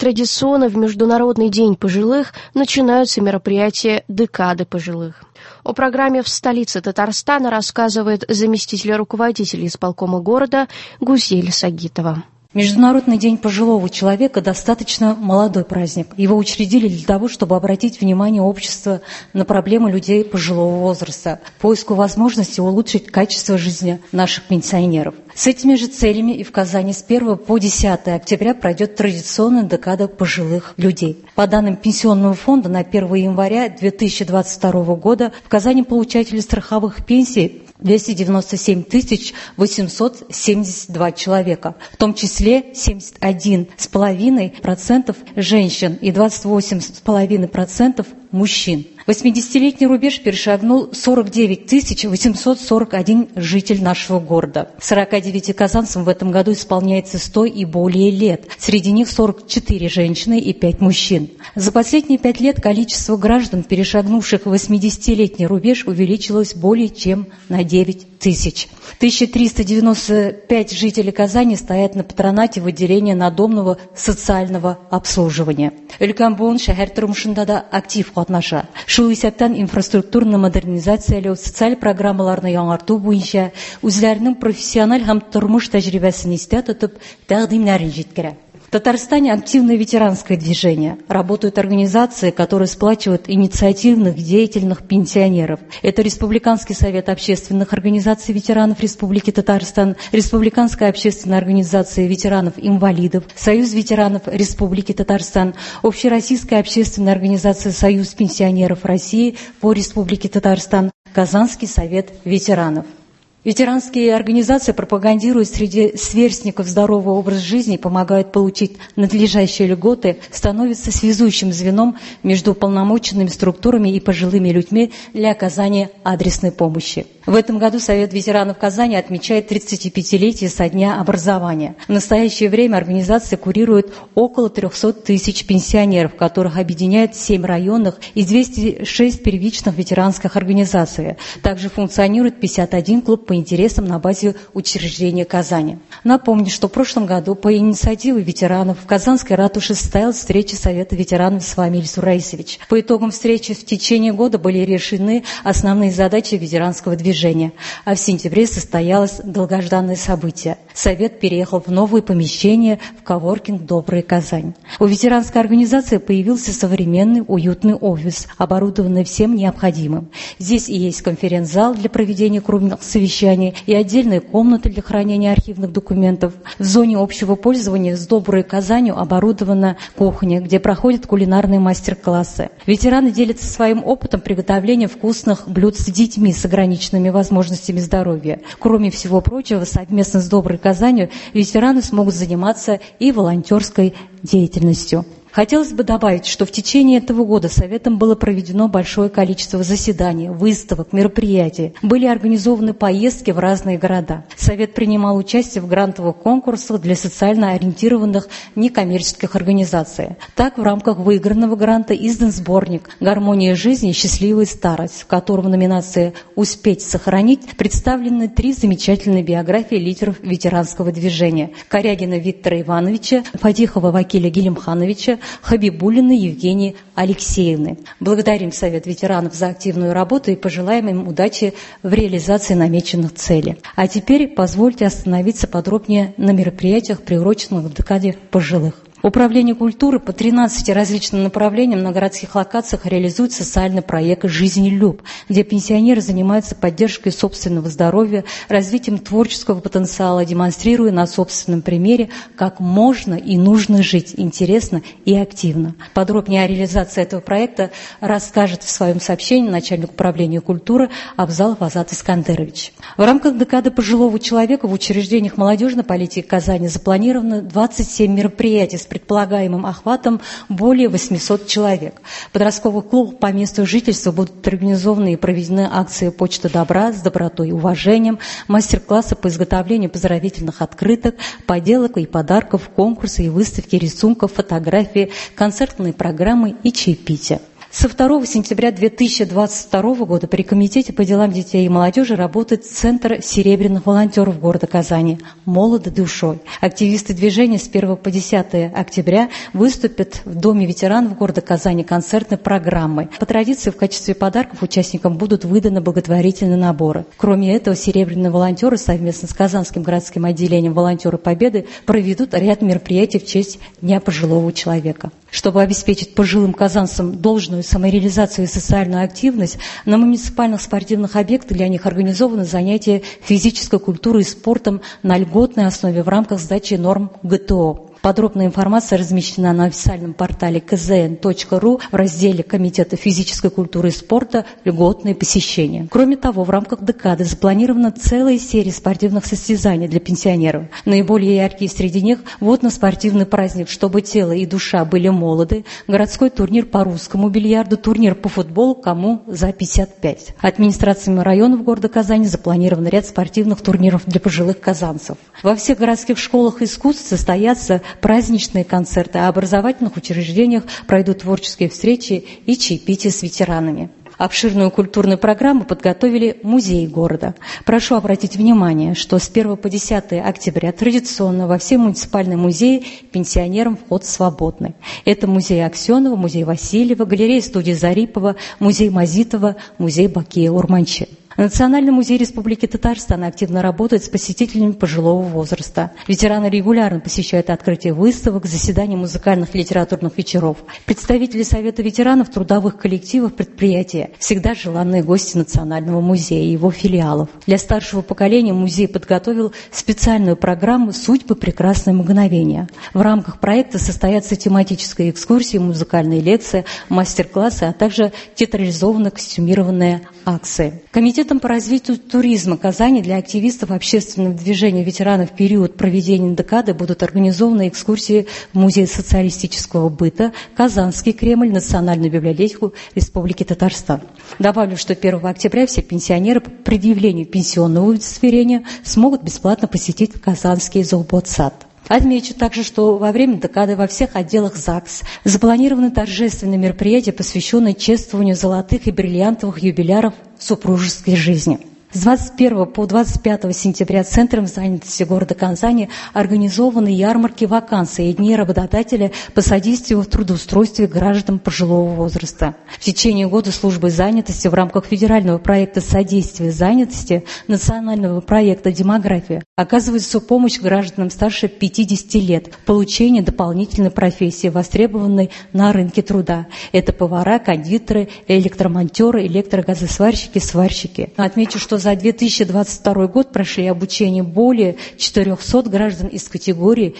Традиционно в Международный день пожилых начинаются мероприятия «Декады пожилых». О программе в столице Татарстана рассказывает заместитель руководителя исполкома города Гузель Сагитова. Международный день пожилого человека достаточно молодой праздник. Его учредили для того, чтобы обратить внимание общества на проблемы людей пожилого возраста, поиску возможности улучшить качество жизни наших пенсионеров. С этими же целями и в Казани с 1 по 10 октября пройдет традиционная декада пожилых людей. По данным Пенсионного фонда, на 1 января 2022 года в Казани получатели страховых пенсий 297 872 человека, в том числе 71,5% женщин и 28,5% мужчин. 80-летний рубеж перешагнул 49 841 житель нашего города. 49 казанцам в этом году исполняется 100 и более лет. Среди них 44 женщины и 5 мужчин. За последние 5 лет количество граждан, перешагнувших 80-летний рубеж, увеличилось более чем на 9 тысяч. 1395 жителей Казани стоят на патронате в отделении надомного социального обслуживания. Өлкән буын шәһәр тормышында да актив катнаша. Шул исәптән инфраструктурны модернизацияләү, социаль программаларны яңарту буенча үзләренең профессиональ һәм тормыш тәҗрибәсен истә тотып тәкъдимнәрен җиткерә. В Татарстане активное ветеранское движение. Работают организации, которые сплачивают инициативных, деятельных пенсионеров. Это Республиканский совет общественных организаций ветеранов Республики Татарстан, Республиканская общественная организация ветеранов-инвалидов, Союз ветеранов Республики Татарстан, Общероссийская общественная организация Союз пенсионеров России по Республике Татарстан, Казанский совет ветеранов. Ветеранские организации пропагандируют среди сверстников здоровый образ жизни, помогают получить надлежащие льготы, становятся связующим звеном между уполномоченными структурами и пожилыми людьми для оказания адресной помощи. В этом году Совет ветеранов Казани отмечает 35-летие со дня образования. В настоящее время организация курирует около 300 тысяч пенсионеров, которых объединяет 7 районных и 206 первичных ветеранских организаций. Также функционирует 51 клуб по интересам на базе учреждения Казани. Напомню, что в прошлом году по инициативе ветеранов в Казанской ратуше состоялась встреча Совета ветеранов с вами, Ильсур Раисович. По итогам встречи в течение года были решены основные задачи ветеранского движения. А в сентябре состоялось долгожданное событие. Совет переехал в новые помещения в коворкинг «Добрая Казань». У ветеранской организации появился современный уютный офис, оборудованный всем необходимым. Здесь и есть конференц-зал для проведения крупных совещаний и отдельные комнаты для хранения архивных документов. В зоне общего пользования с «Доброй Казанью» оборудована кухня, где проходят кулинарные мастер-классы. Ветераны делятся своим опытом приготовления вкусных блюд с детьми с ограниченными возможностями здоровья. Кроме всего прочего, совместно с «Доброй Казанью» ветераны смогут заниматься и волонтерской деятельностью. Хотелось бы добавить, что в течение этого года Советом было проведено большое количество заседаний, выставок, мероприятий. Были организованы поездки в разные города. Совет принимал участие в грантовых конкурсах для социально ориентированных некоммерческих организаций. Так, в рамках выигранного гранта издан сборник «Гармония жизни и счастливая старость», в котором в номинации «Успеть сохранить» представлены 3 замечательные биографии лидеров ветеранского движения: Корягина Виктора Ивановича, Фатихова Вакиля Гилемхановича, Хабибуллины Евгении Алексеевны. Благодарим Совет ветеранов за активную работу и пожелаем им удачи в реализации намеченных целей. А теперь позвольте остановиться подробнее на мероприятиях, приуроченных к декаде пожилых. Управление культуры по 13 различным направлениям на городских локациях реализует социальный проект «Жизнелюб», где пенсионеры занимаются поддержкой собственного здоровья, развитием творческого потенциала, демонстрируя на собственном примере, как можно и нужно жить интересно и активно. Подробнее о реализации этого проекта расскажет в своем сообщении начальник управления культуры Абзалов Азат Искандерович. В рамках декады пожилого человека в учреждениях молодежной политики Казани запланировано 27 мероприятий с предполагаемым охватом более 800 человек. В подростковых клубах по месту жительства будут организованы и проведены акции «Почта добра» с добротой и уважением, мастер-классы по изготовлению поздравительных открыток, поделок и подарков, конкурсы и выставки рисунков, фотографии, концертные программы и чаепития. Со 2 сентября 2022 года при Комитете по делам детей и молодежи работает Центр серебряных волонтеров города Казани «Молоды душой». Активисты движения с 1 по 10 октября выступят в Доме ветеранов города Казани концертной программой. По традиции в качестве подарков участникам будут выданы благотворительные наборы. Кроме этого, серебряные волонтеры совместно с Казанским городским отделением «Волонтеры Победы» проведут ряд мероприятий в честь Дня пожилого человека. Чтобы обеспечить пожилым казанцам должную самореализацию и социальную активность, на муниципальных спортивных объектах для них организованы занятия физической культурой и спортом на льготной основе в рамках сдачи норм ГТО. Подробная информация размещена на официальном портале kzn.ru в разделе Комитета физической культуры и спорта «Льготные посещения». Кроме того, в рамках декады запланирована целая серия спортивных состязаний для пенсионеров. Наиболее яркие среди них – водно-спортивный праздник «Чтобы тело и душа были молоды», городской турнир по русскому бильярду, турнир по футболу «Кому за 55». Администрациями районов города Казани запланирован ряд спортивных турниров для пожилых казанцев. Во всех городских школах искусств состоятся праздничные концерты, а в образовательных учреждениях пройдут творческие встречи и чаепития с ветеранами. Обширную культурную программу подготовили музеи города. Прошу обратить внимание, что с 1 по 10 октября традиционно во все муниципальные музеи пенсионерам вход свободный. Это музей Аксенова, музей Васильева, галерея студии Зарипова, музей Мазитова, музей Бакия Урманчи. Национальный музей Республики Татарстан активно работает с посетителями пожилого возраста. Ветераны регулярно посещают открытие выставок, заседания музыкальных и литературных вечеров. Представители Совета ветеранов, трудовых коллективов, предприятия – всегда желанные гости Национального музея и его филиалов. Для старшего поколения музей подготовил специальную программу «Судьбы. Прекрасные мгновения». В рамках проекта состоятся тематические экскурсии, музыкальные лекции, мастер-классы, а также театрализованные костюмированные акции. Комитетом по развитию туризма Казани для активистов общественного движения ветеранов в период проведения декады будут организованы экскурсии в Музей социалистического быта, Казанский Кремль, Национальную библиотеку Республики Татарстан. Добавлю, что 1 октября все пенсионеры по предъявлению пенсионного удостоверения смогут бесплатно посетить Казанский зооботсад. Отмечу также, что во время декады во всех отделах ЗАГС запланированы торжественные мероприятия, посвященные чествованию золотых и бриллиантовых юбиляров супружеской жизни. С 21 по 25 сентября Центром занятости города Казани организованы ярмарки вакансий и дни работодателя по содействию в трудоустройстве граждан пожилого возраста. В течение года службой занятости в рамках федерального проекта содействия занятости, национального проекта «Демография» оказывается помощь гражданам старше 50 лет в получении дополнительной профессии, востребованной на рынке труда. Это повара, кондитеры, электромонтеры, электрогазосварщики, сварщики. Отмечу, что за 2022 год прошли обучение более 400 граждан из категории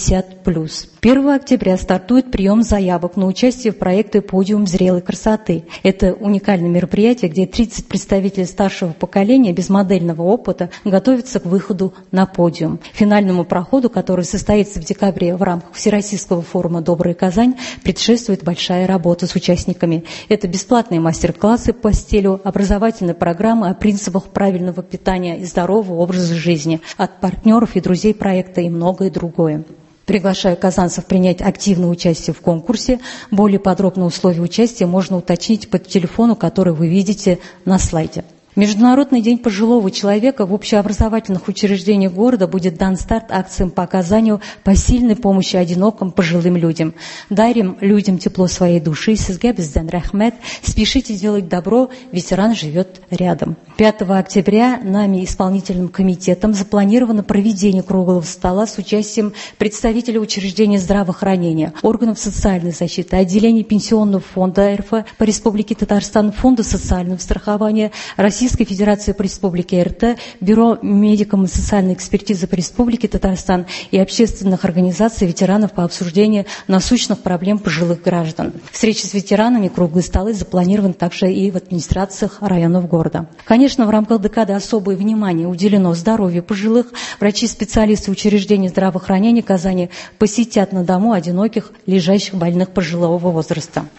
50+. 1 октября стартует прием заявок на участие в проекте «Подиум зрелой красоты». Это уникальное мероприятие, где 30 представителей старшего поколения без модельного опыта готовятся к выходу на подиум. Финальному проходу, который состоится в декабре в рамках Всероссийского форума «Добрая Казань», предшествует большая работа с участниками. Это бесплатные мастер-классы по стилю, образовательные программы о принципах правильного питания и здорового образа жизни от партнеров и друзей проекта и многое другое. Приглашаю казанцев принять активное участие в конкурсе. Более подробные условия участия можно уточнить по телефону, который вы видите на слайде. Международный день пожилого человека в общеобразовательных учреждениях города будет дан старт акциям по оказанию посильной помощи одиноким пожилым людям. Дарим людям тепло своей души. Сизге безден рахмет. Спешите делать добро, ветеран живет рядом. 5 октября нами, исполнительным комитетом, запланировано проведение круглого стола с участием представителей учреждений здравоохранения, органов социальной защиты, отделений Пенсионного фонда РФ по Республике Татарстан, Фонда социального страхования, Российской Федерации по Республике РТ, Бюро медико-социальной экспертизы по Республике Татарстан и общественных организаций ветеранов по обсуждению насущных проблем пожилых граждан. Встречи с ветеранами, круглые столы запланированы также и в администрациях районов города. Конечно, в рамках декады особое внимание уделено здоровью пожилых. Врачи-специалисты учреждений здравоохранения Казани посетят на дому одиноких, лежащих больных пожилого возраста.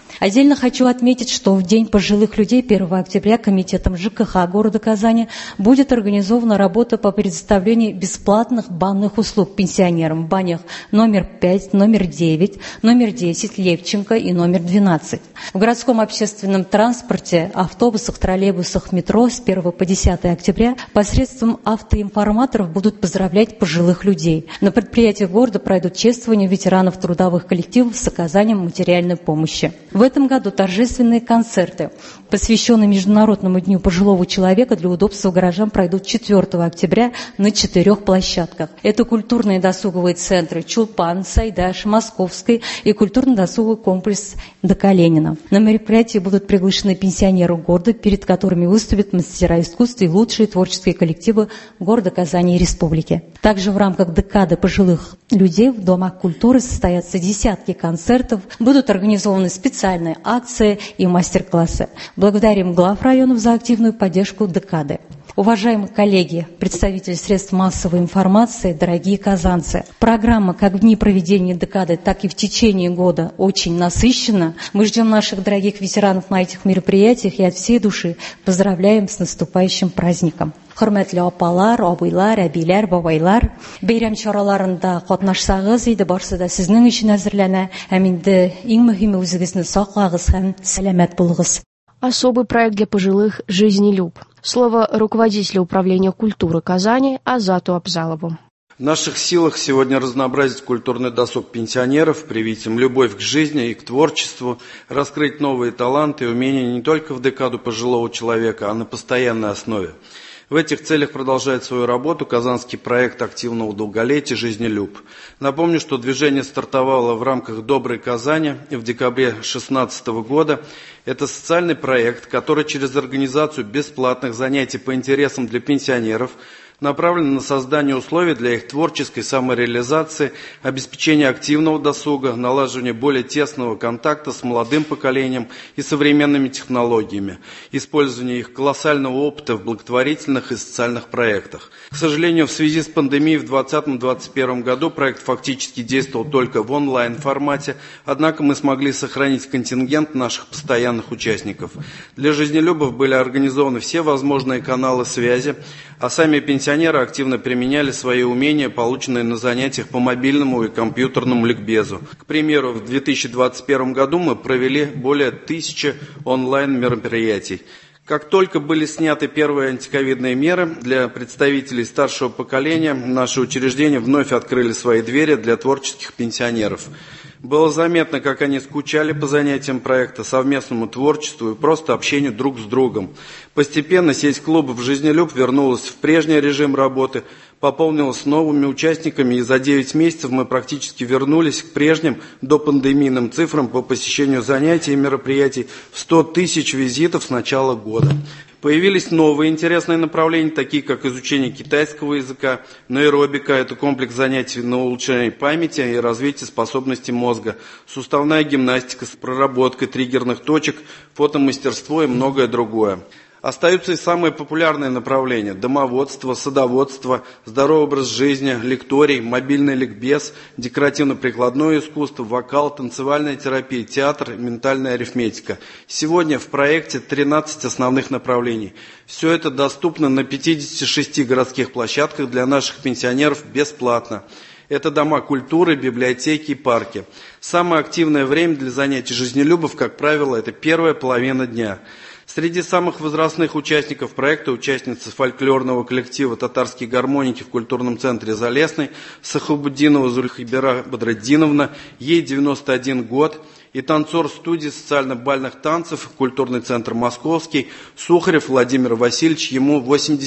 Отдельно хочу отметить, что в День пожилых людей 1 октября Комитетом ЖКХ города Казани будет организована работа по предоставлению бесплатных банных услуг пенсионерам в банях номер 5, номер 9, номер 10, Левченко и номер 12. В городском общественном транспорте, автобусах, троллейбусах, метро с 1 по 10 октября посредством автоинформаторов будут поздравлять пожилых людей. На предприятиях города пройдут чествования ветеранов трудовых коллективов с оказанием материальной помощи. В этом году торжественные концерты, посвященные Международному дню пожилого человека, для удобства горожан пройдут 4 октября на 4 площадках. Это культурные досуговые центры Чулпан, Сайдаш, Московский и культурно-досуговый комплекс Д.К. На мероприятии будут приглашены пенсионеры города, перед которыми выступят мастера искусства и лучшие творческие коллективы города Казани и республики. Также в рамках декады пожилых людей в домах культуры состоятся десятки концертов, будут организованы специальные акции и мастер-классы. Благодарим глав районов за активную поддержку декады. Уважаемые коллеги, представители средств массовой информации, дорогие казанцы, программа как в дни проведения декады, так и в течение года очень насыщена. Мы ждем наших дорогих ветеранов на этих мероприятиях и от всей души поздравляем с наступающим праздником. Хөрмәтле апалар, абыйлар, әбиләр, бабайлар, бәйрәм чараларында катнашсагыз иде, барысы да сезнең өчен әзерләнә. Һәм инде иң мөһиме, үзегезне саклагыз һәм сәламәт булыгыз. Особый проект для пожилых «Жизнелюб». Слово руководителя управления культуры Казани Азату Абзалову. В наших силах сегодня разнообразить культурный досуг пенсионеров, привить им любовь к жизни и к творчеству, раскрыть новые таланты и умения не только в декаду пожилого человека, а на постоянной основе. В этих целях продолжает свою работу казанский проект активного долголетия «Жизнелюб». Напомню, что движение стартовало в рамках «Доброй Казани» в декабре 2016 года. Это социальный проект, который через организацию бесплатных занятий по интересам для пенсионеров направлен на создание условий для их творческой самореализации, обеспечение активного досуга, налаживание более тесного контакта с молодым поколением и современными технологиями, использование их колоссального опыта в благотворительных и социальных проектах. К сожалению, в связи с пандемией в 2020-2021 году проект фактически действовал только в онлайн-формате, однако мы смогли сохранить контингент наших постоянных участников. Для жизнелюбов были организованы все возможные каналы связи, а сами пенсионеры активно применяли свои умения, полученные на занятиях по мобильному и компьютерному ликбезу. К примеру, в 2021 году мы провели более 1000 онлайн-мероприятий. Как только были сняты первые антиковидные меры для представителей старшего поколения, наши учреждения вновь открыли свои двери для творческих пенсионеров. Было заметно, как они скучали по занятиям проекта, совместному творчеству и просто общению друг с другом. Постепенно сеть клубов «Жизнелюб» вернулась в прежний режим работы, пополнилась новыми участниками, и за 9 месяцев мы практически вернулись к прежним допандемийным цифрам по посещению занятий и мероприятий в 100 тысяч визитов с начала года. Появились новые интересные направления, такие как изучение китайского языка, нейробика, это комплекс занятий на улучшение памяти и развитие способностей мозга, суставная гимнастика с проработкой триггерных точек, фотомастерство и многое другое. Остаются и самые популярные направления – домоводство, садоводство, здоровый образ жизни, лекторий, мобильный ликбез, декоративно-прикладное искусство, вокал, танцевальная терапия, театр, ментальная арифметика. Сегодня в проекте 13 основных направлений. Все это доступно на 56 городских площадках для наших пенсионеров бесплатно. Это дома культуры, библиотеки и парки. Самое активное время для занятий жизнелюбов, как правило, это первая половина дня. Среди самых возрастных участников проекта участницы фольклорного коллектива «Татарские гармоники» в культурном центре «Залесный» Сахабуддинова Зульхибера Бадраддиновна, ей 91 год, и танцор студии социально-бальных танцев «Культурный центр Московский» Сухарев Владимир Васильевич, ему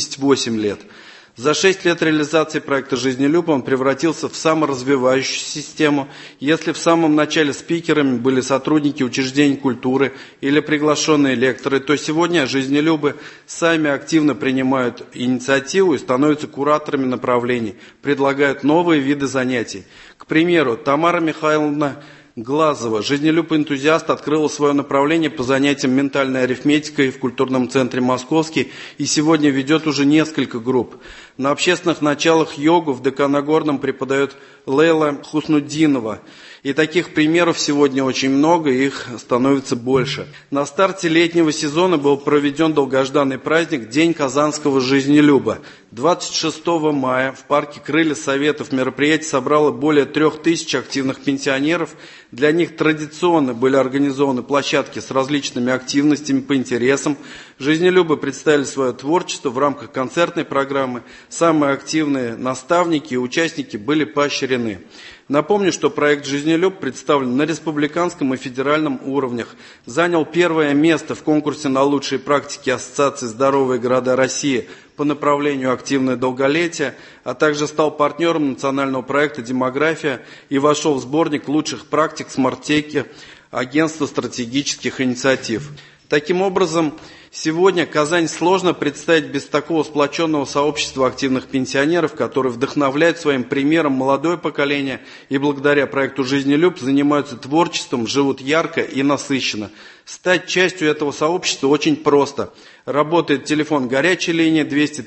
88 лет. За 6 лет реализации проекта «Жизнелюб» он превратился в саморазвивающуюся систему. Если в самом начале спикерами были сотрудники учреждений культуры или приглашенные лекторы, то сегодня жизнелюбы сами активно принимают инициативу и становятся кураторами направлений, предлагают новые виды занятий. К примеру, Тамара Михайловна Глазова, жизнелюб-энтузиаст, открыла свое направление по занятиям ментальной арифметикой в культурном центре «Московский» и сегодня ведет уже несколько групп. На общественных началах йогу в ДК Нагорном преподает Лейла Хуснуддинова. И таких примеров сегодня очень много, их становится больше. На старте летнего сезона был проведен долгожданный праздник День казанского жизнелюба. 26 мая в парке «Крылья Советов» мероприятие собрало более 3000 активных пенсионеров. Для них традиционно были организованы площадки с различными активностями по интересам. Жизнелюбы представили свое творчество в рамках концертной программы. Самые активные наставники и участники были поощрены. Напомню, что проект «Жизнелюб» представлен на республиканском и федеральном уровнях, занял первое место в конкурсе на лучшие практики Ассоциации «Здоровые города России» по направлению «Активное долголетие», а также стал партнером национального проекта «Демография» и вошел в сборник лучших практик «Смарттеки» Агентства стратегических инициатив. Таким образом, сегодня Казань сложно представить без такого сплоченного сообщества активных пенсионеров, которые вдохновляют своим примером молодое поколение и благодаря проекту «Жизнелюб» занимаются творчеством, живут ярко и насыщенно. Стать частью этого сообщества очень просто. Работает телефон горячей линии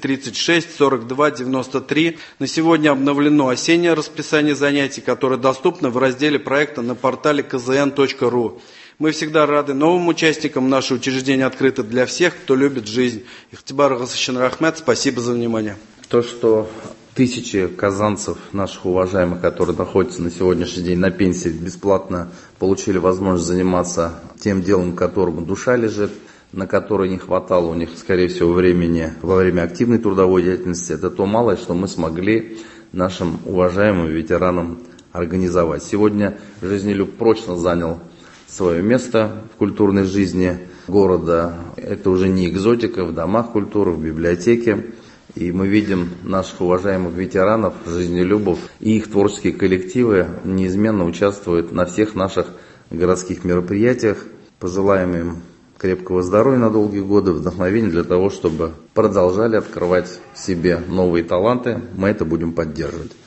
236 42 93. На сегодня обновлено осеннее расписание занятий, которое доступно в разделе проекта на портале kzn.ru. Мы всегда рады новым участникам. Наше учреждение открыто для всех, кто любит жизнь. Ихтибар Гасашин Рахмет, спасибо за внимание. То, что тысячи казанцев, наших уважаемых, которые находятся на сегодняшний день на пенсии, бесплатно получили возможность заниматься тем делом, которому душа лежит, на которое не хватало у них, скорее всего, времени во время активной трудовой деятельности, это то малое, что мы смогли нашим уважаемым ветеранам организовать. Сегодня «Жизнелюб» прочно занял свое место в культурной жизни города. Это уже не экзотика, в домах культуры, в библиотеке. И мы видим наших уважаемых ветеранов, жизнелюбов и их творческие коллективы неизменно участвуют на всех наших городских мероприятиях. Пожелаем им крепкого здоровья на долгие годы, вдохновения для того, чтобы продолжали открывать в себе новые таланты. Мы это будем поддерживать.